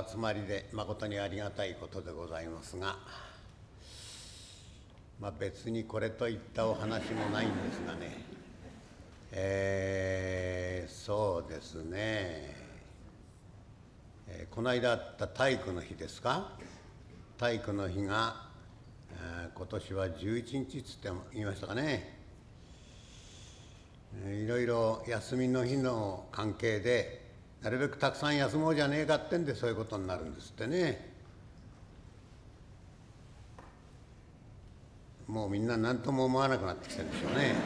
集まりで誠にありがたいことでございますが、別にこれといったお話もないんですがね、そうですね、この間あった体育の日ですか。体育の日が、今年は11日つって言いましたかね。いろいろ休みの日の関係でなるべくたくさん休もうじゃねえかってんでそういうことになるんですってね。もうみんな何とも思わなくなってきてるんでしょうね。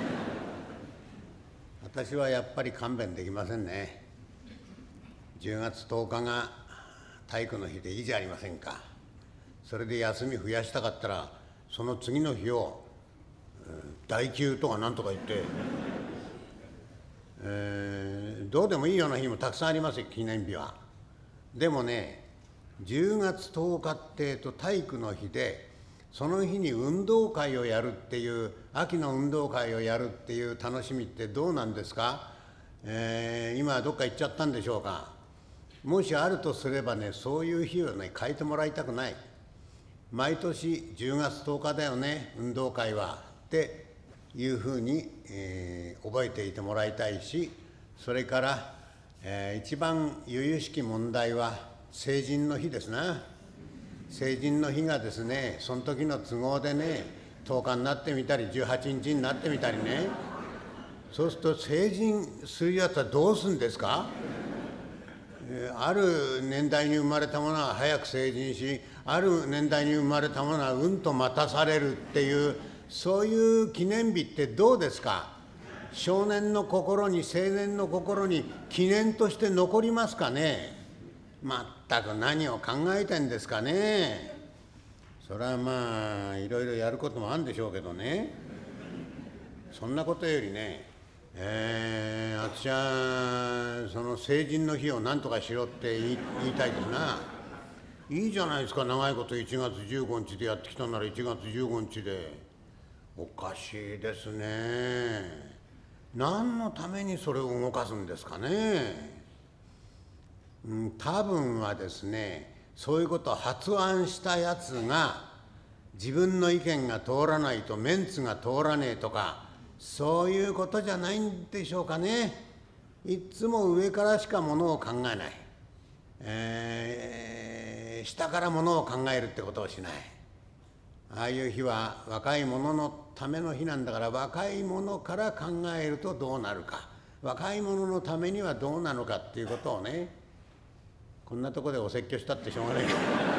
私はやっぱり勘弁できませんね。10月10日が体育の日でいいじゃありませんか。それで休み増やしたかったらその次の日を代休とかなんとか言って、どうでもいいような日もたくさんありますよ、記念日は。でもね、10月10日って体育の日で、その日に運動会をやるっていう、秋の運動会をやるっていう楽しみってどうなんですか。今どっか行っちゃったんでしょうか。もしあるとすればね、そういう日をね変えてもらいたくない。毎年10月10日だよね、運動会はっていうふうに、覚えていてもらいたいし、それから、一番由々しき問題は成人の日ですな。成人の日がですね、その時の都合でね、10日になってみたり18日になってみたりね、そうすると成人するやつはどうするんですか。ある年代に生まれたものは早く成人し、ある年代に生まれたものはうんと待たされるっていう、そういう記念日ってどうですか。少年の心に、青年の心に記念として残りますかね。まったく何を考えてんですかね。それはいろいろやることもあるんでしょうけどね、そんなことよりね、私はその成人の日を何とかしろって言いたいですな。いいじゃないですか、長いこと1月15日でやってきたなら1月15日で。おかしいですね。何のためにそれを動かすんですかね。多分はですね、そういうことを発案したやつが自分の意見が通らないとメンツが通らねえとか、そういうことじゃないんでしょうかね。いっつも上からしかものを考えない、下からものを考えるってことをしない。ああいう日は若い者のための日なんだから、若い者から考えるとどうなるか、若い者のためにはどうなのかっていうことをね、こんなとこでお説教したってしょうがない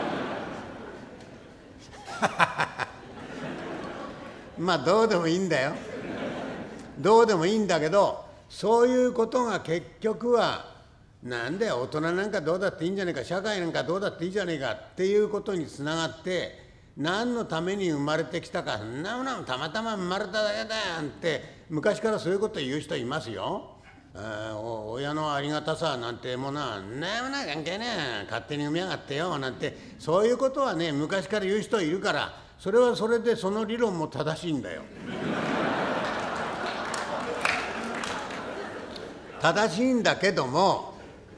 どうでもいいんだよ。どうでもいいんだけど、そういうことが結局は、なんだよ、大人なんかどうだっていいんじゃねえか、社会なんかどうだっていいじゃねえかっていうことにつながって、何のために生まれてきたか、そんなものたまたま生まれただけだよって昔からそういうこと言う人いますよ。親のありがたさなんてものはんなものは関係ねえ、勝手に産みやがってよなんて、そういうことはね昔から言う人いるから、それはそれでその理論も正しいんだよ。正しいんだけども、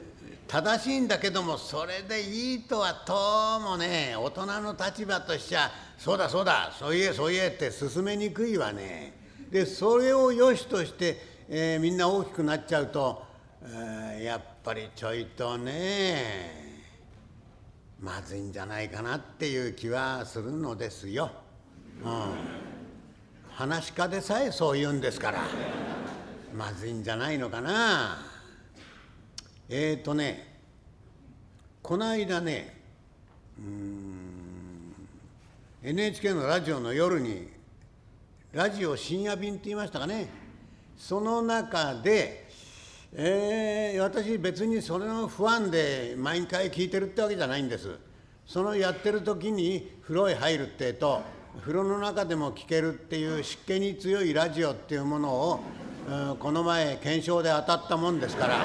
それでいいとはともね、大人の立場としちゃ、そうだそうだ、そういえって進めにくいわね。でそれを良しとして、みんな大きくなっちゃうと、やっぱりちょいとねまずいんじゃないかなっていう気はするのですよ。話し家でさえそう言うんですから、まずいんじゃないのかな。この間ね、NHK のラジオの夜に、ラジオ深夜便って言いましたかね、その中で、私別にそれのファンで毎回聞いてるってわけじゃないんです。そのやってる時に風呂へ入るってと、風呂の中でも聞けるっていう湿気に強いラジオっていうものを、この前検証で当たったもんですから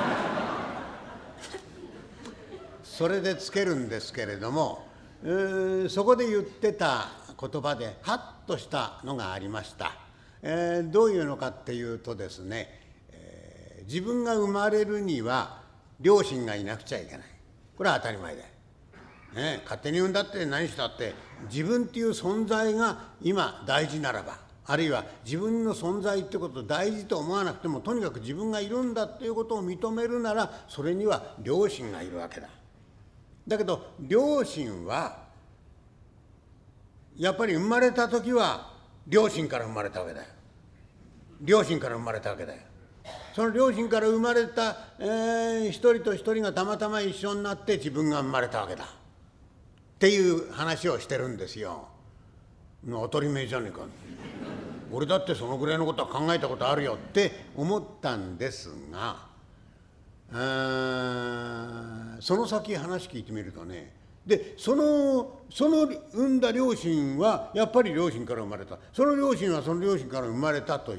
それでつけるんですけれども、そこで言ってた言葉でハッとしたのがありました。どういうのかっていうとですね、自分が生まれるには両親がいなくちゃいけない。これは当たり前だ。 勝手に産んだって何したって自分っていう存在が今大事ならば、あるいは自分の存在ってことを大事と思わなくてもとにかく自分がいるんだっていうことを認めるなら、それには両親がいるわけだ。だけど両親はやっぱり生まれた時は両親から生まれたわけだよ。両親から生まれたわけだよ。その両親から生まれた、一人と一人がたまたま一緒になって自分が生まれたわけだっていう話をしてるんですよ。当たり前じゃねえか。俺だってそのぐらいのことは考えたことあるよって思ったんですが、その先話聞いてみるとね、でその産んだ両親はやっぱり両親から生まれた、その両親はその両親から生まれたと言って、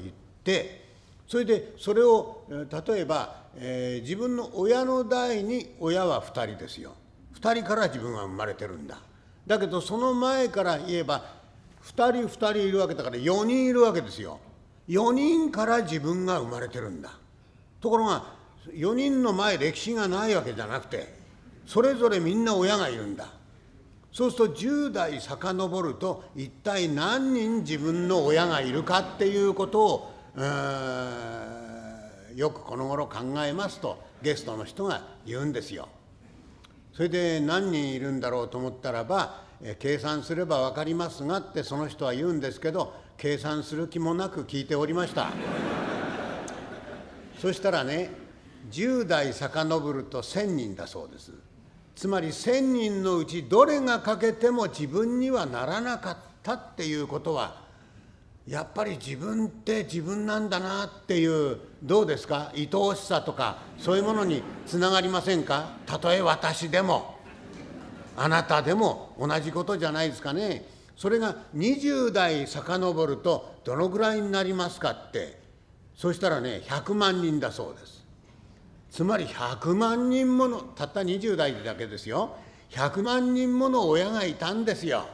それでそれを例えば、自分の親の代に親は2人ですよ。2人から自分は生まれてるんだ。だけどその前から言えば2人いるわけだから4人いるわけですよ。4人から自分が生まれてるんだ。ところが4人の前歴史がないわけじゃなくて、それぞれみんな親がいるんだ。そうすると10代遡ると一体何人自分の親がいるかっていうことをよくこの頃考えますとゲストの人が言うんですよ。それで何人いるんだろうと思ったらば、計算すれば分かりますがってその人は言うんですけど、計算する気もなく聞いておりました。そしたらね、10代遡ると1000人だそうです。つまり1000人のうちどれが欠けても自分にはならなかったっていうことは、やっぱり自分って自分なんだなっていう、どうですか、愛おしさとかそういうものにつながりませんか。たとえ私でもあなたでも同じことじゃないですかね。それが20代遡るとどのぐらいになりますかって、そしたらね100万人だそうです。つまり100万人もの、たった20代だけですよ、100万人もの親がいたんですよ。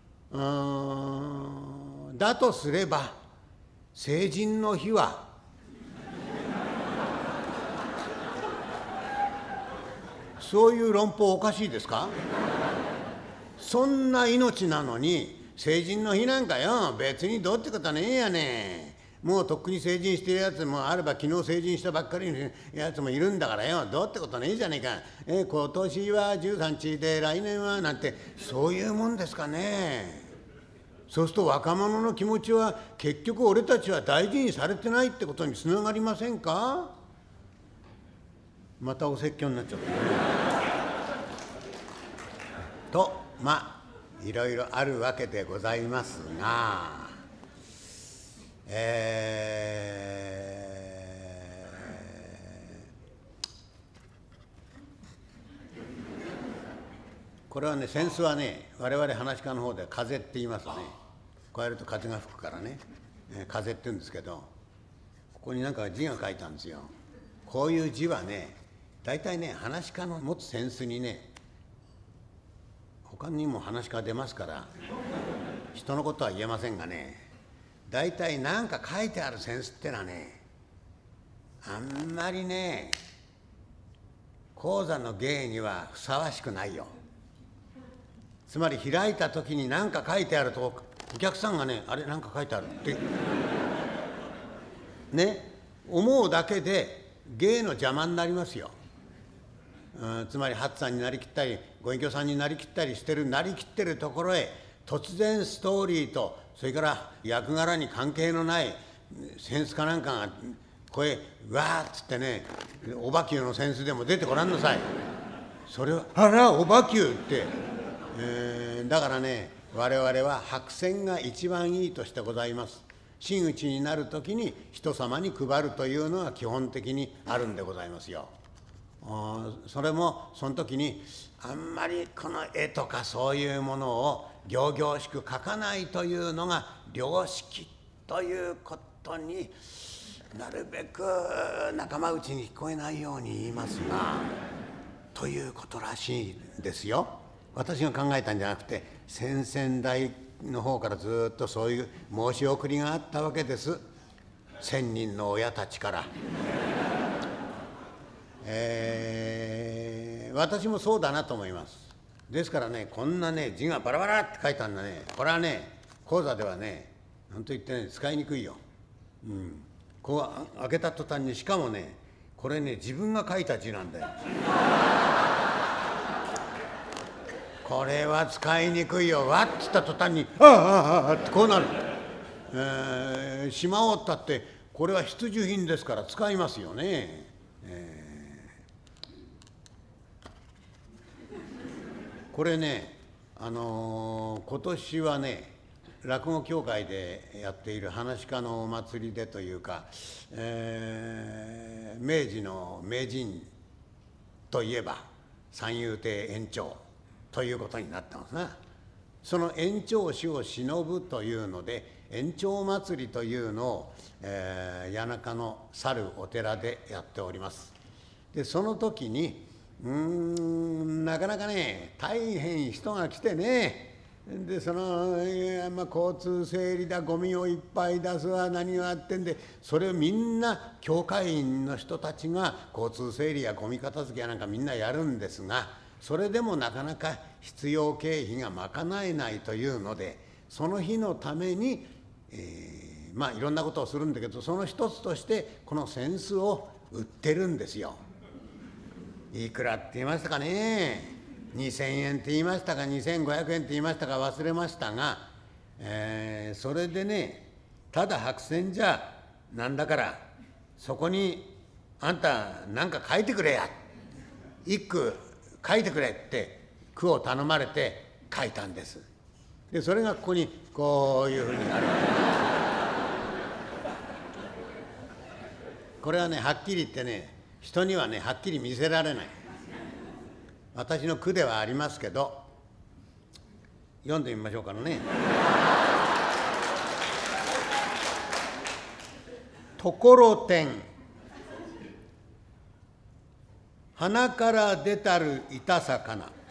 だとすれば成人の日はそういう論法おかしいですか。そんな命なのに成人の日なんかよ別にどうってことはねえやね。もうとっくに成人してるやつもあれば、昨日成人したばっかりのやつもいるんだからよ、どうってことねえじゃねえか。今年は13日で来年はなんて、そういうもんですかね。そうすると若者の気持ちは結局俺たちは大事にされてないってことにつながりませんか。またお説教になっちゃったね。といろいろあるわけでございますが、これはね、扇子はね、我々噺家の方で風って言いますね。こうやると風が吹くからね、風って言うんですけど、ここになんか字が書いたんですよ。こういう字はね、大体ね噺家の持つ扇子にね、他にも噺家出ますから人のことは言えませんがね、大体何か書いてある扇子ってのはね、あんまりね高座の芸にはふさわしくないよ。つまり開いた時に何か書いてあるとお客さんがね、あれ何か書いてあるってね思うだけで芸の邪魔になりますよ。つまり八さんになりきったりご隠居さんになりきったりしてる、なりきってるところへ突然ストーリーと、それから役柄に関係のない扇子かなんかが声わーっつってね、おばきゅうの扇子でも出てごらんなさい。それはあらおばきゅうって、だからね我々は白扇が一番いいとしてございます。真打ちになる時に人様に配るというのは基本的にあるんでございますよ。それもその時にあんまりこの絵とかそういうものを仰々しく描かないというのが良識ということになるべく仲間内に聞こえないように言いますが、ということらしいんですよ。私が考えたんじゃなくて先々代の方からずっとそういう申し送りがあったわけです。1000人の親たちから。私もそうだなと思います。 ですからね、こんなね字がバラバラって書いてあるんだね、これはね講座ではねなんと言ってね使いにくいよ。こう開けた途端に、しかもねこれね自分が書いた字なんだよ。これは使いにくいよ。わっつった途端に「ああああ」ってこうなる。しまおうったってこれは必需品ですから使いますよね。これね今年はね落語協会でやっている噺家のお祭りでというか、明治の名人といえば三遊亭圓朝ということになってますな。その圓朝氏を偲ぶというので圓朝祭りというのを、谷中の去るお寺でやっております。でその時になかなかね大変人が来てね、でその、交通整理だ、ゴミをいっぱい出すわ、何があってんで、それをみんな教会員の人たちが交通整理やゴミ片付けやなんかみんなやるんですが、それでもなかなか必要経費が賄えないというので、その日のために、いろんなことをするんだけど、その一つとしてこの扇子を売ってるんですよ。いくらって言いましたかね、2000円って言いましたか2500円って言いましたか忘れましたが、それでねただ白線じゃなんだから、そこにあんたなんか書いてくれや、一句書いてくれって句を頼まれて書いたんです。でそれがここにこういうふうにある。これはねはっきり言ってね人にはねはっきり見せられない。私の句ではありますけど、読んでみましょうかね。ところてん、鼻から出たる痛さかな。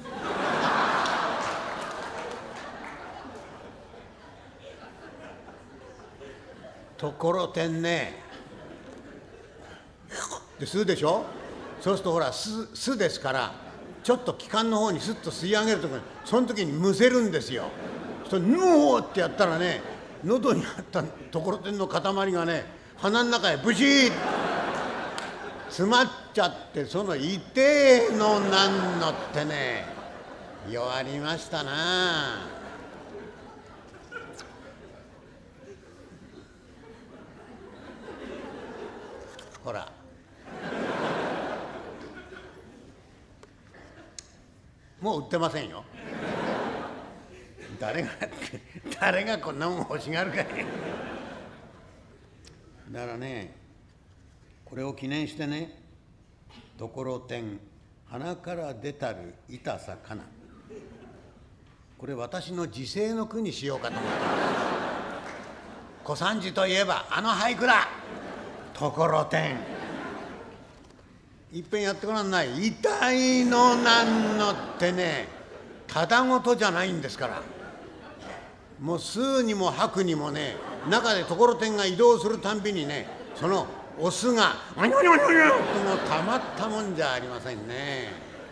ところてんねで吸うでしょ。そうするとほら酢ですからちょっと気管の方にスッと吸い上げるところに、その時にむせるんですよ。それヌーってやったらね、喉にあったところてんの塊がね鼻の中へブシーッ詰まっちゃって、その痛えのなんのってね弱りましたな。ほらもう売ってませんよ。誰がこんなもん欲しがるかい。だからねこれを記念してね、ところてん鼻から出たる痛さかな、これ私の時世の句にしようかと思ってます。小三治といえばあの俳句だ。ところてんいっぺんやってごらんない。痛いのなんのってねただごとじゃないんですから。もう吸うにも吐くにもね、中でところてんが移動するたんびにね、そのお酢がおにょにょにょにょってもうたまったもんじゃありませんね。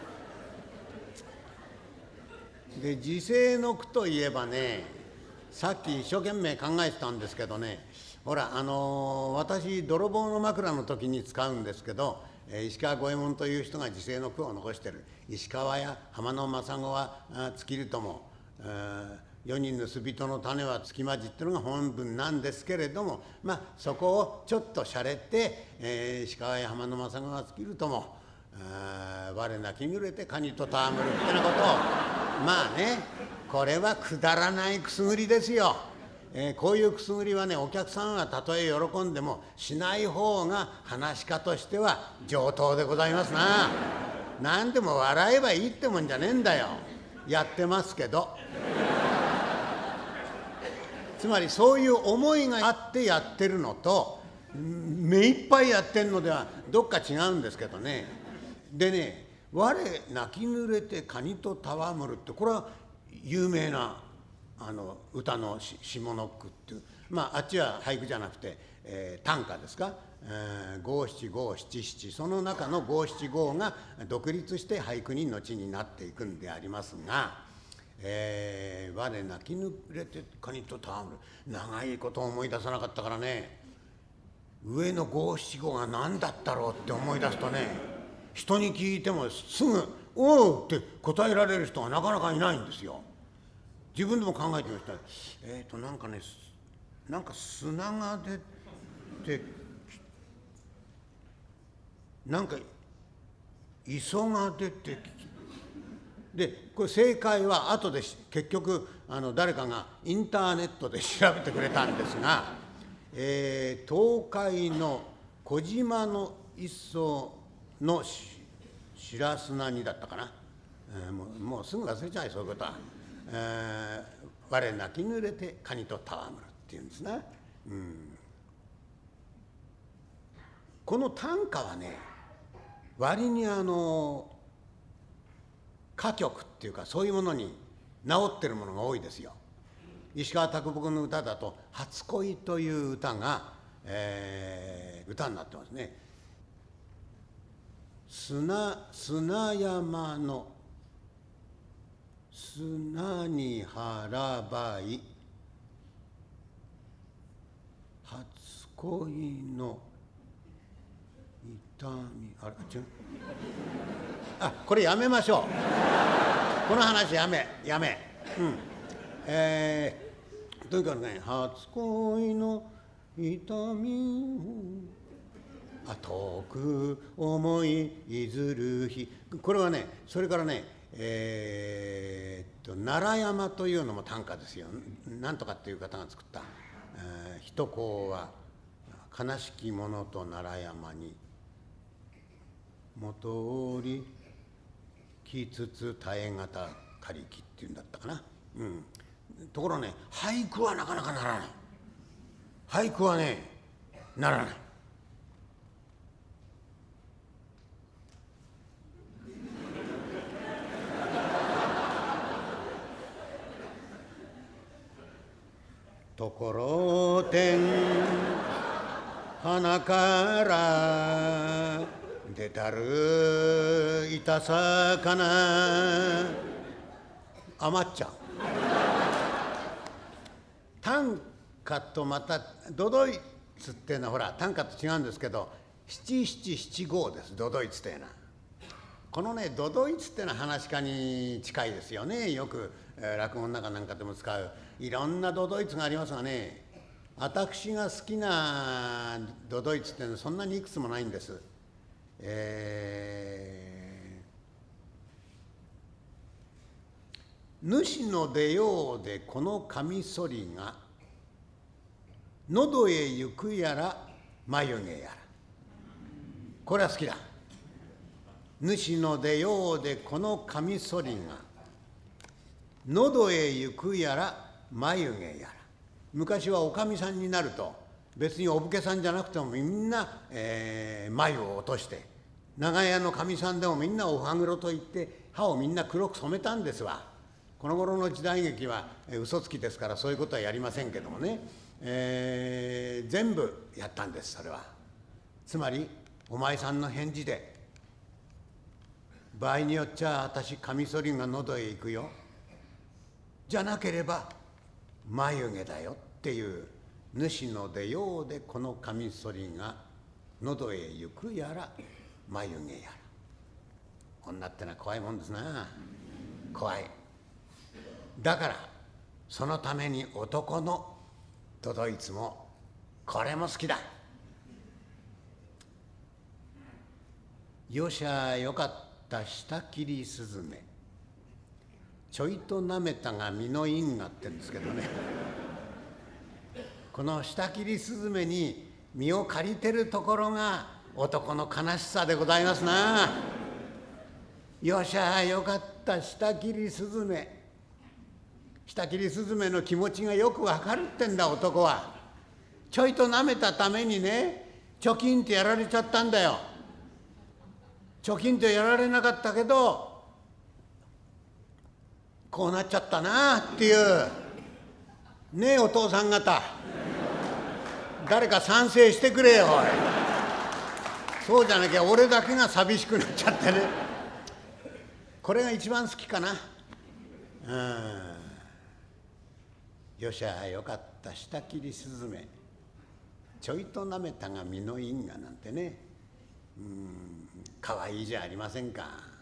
で時世の句といえばね、さっき一生懸命考えてたんですけどね、ほら私泥棒の枕の時に使うんですけど、石川五右衛門という人が時世の句を残してる。石川や浜の政子は尽きるとも、4人の盗人の種はつきまじっていうのが本文なんですけれども、そこをちょっとしゃれて、石川や浜の政子は尽きるとも我なきぐれてカニと戯るってなことをこれはくだらないくすぐりですよ。こういうくすぐりはねお客さんはたとえ喜んでもしない方が噺家としては上等でございますな。何でも笑えばいいってもんじゃねえんだよ。やってますけど。つまりそういう思いがあってやってるのと目いっぱいやってんのではどっか違うんですけどね。でね「我泣き濡れてカニと戯る」ってこれは有名な歌の下の句っていう、あっちは俳句じゃなくて、短歌ですか。 五七五七七、その中の五七五が独立して俳句に後になっていくんでありますが、我泣きぬれてかにと戯る、長いこと思い出さなかったからね、上の五七五が何だったろうって思い出すとね、人に聞いてもすぐ「おう」って答えられる人がなかなかいないんですよ。自分でも考えてみました。なんかね、なんか砂が出て、なんか磯が出てで、これ正解は後で結局誰かがインターネットで調べてくれたんですが、東海の小島の磯の白砂にだったかな、もうすぐ忘れちゃい、そういうことは。我泣き濡れてかにと戯るっていうんですね。この短歌はね、割に歌曲っていうかそういうものに直ってるものが多いですよ。石川啄木の歌だと「初恋」という歌が、歌になってますね。砂山の砂に腹ばい、初恋の痛み、あれ違う、これやめましょう、この話やめ、とにかくね、初恋の痛みを遠く思いいずる日、これはね、それからね、奈良山というのも短歌ですよ。なんとかっていう方が作った「人公は悲しき者と奈良山に元おりきつつ耐え難かりき」っていうんだったかな。ところね、俳句はなかなかならない。俳句はね、ならない。ところてん鼻から出たるいたさかな、余っちゃう。短歌とまた都々逸っていうのはほら短歌と違うんですけど、七七七五です、都々逸っていうのは。このね都々逸っていうのは噺家に近いですよね。よく落語の中なんかでも使ういろんな都々逸がありますがね、私が好きな都々逸っていうのはそんなにいくつもないんです。主の出ようでこのカミソリが喉へ行くやら眉毛やら、これは好きだ。主の出ようでこのカミソリが喉へ行くやら眉毛やら。昔はおかみさんになると別にお武家さんじゃなくてもみんな、眉を落として、長屋のかみさんでもみんなお歯黒といって歯をみんな黒く染めたんですわ。この頃の時代劇は嘘つきですからそういうことはやりませんけどもね、全部やったんです。それはつまりお前さんの返事で、場合によっちゃ私カミソリが喉へ行くよ、じゃなければ眉毛だよっていう、主の出ようでこのカミソリが喉へ行くやら眉毛やら。女ってのは怖いもんですな。怖い。だからそのために男の都々逸もこれも好きだ。よしゃよかった下切りすずめ、ちょいとなめたが身の因果って言うんですけどね、この下切りすずめに身を借りてるところが男の悲しさでございますな。よしゃよかった下切りすずめ、下切りすずめの気持ちがよくわかるってんだ男は。ちょいとなめたためにね、貯金ってやられちゃったんだよ。貯金ってやられなかったけどこうなっちゃったなっていう。ねえお父さん方、誰か賛成してくれよおい。 そうじゃなきゃ俺だけが寂しくなっちゃってね。これが一番好きかな。よしゃよかった下切りすずめ、ちょいとなめたが身の因果なんてね、かわいいじゃありませんか。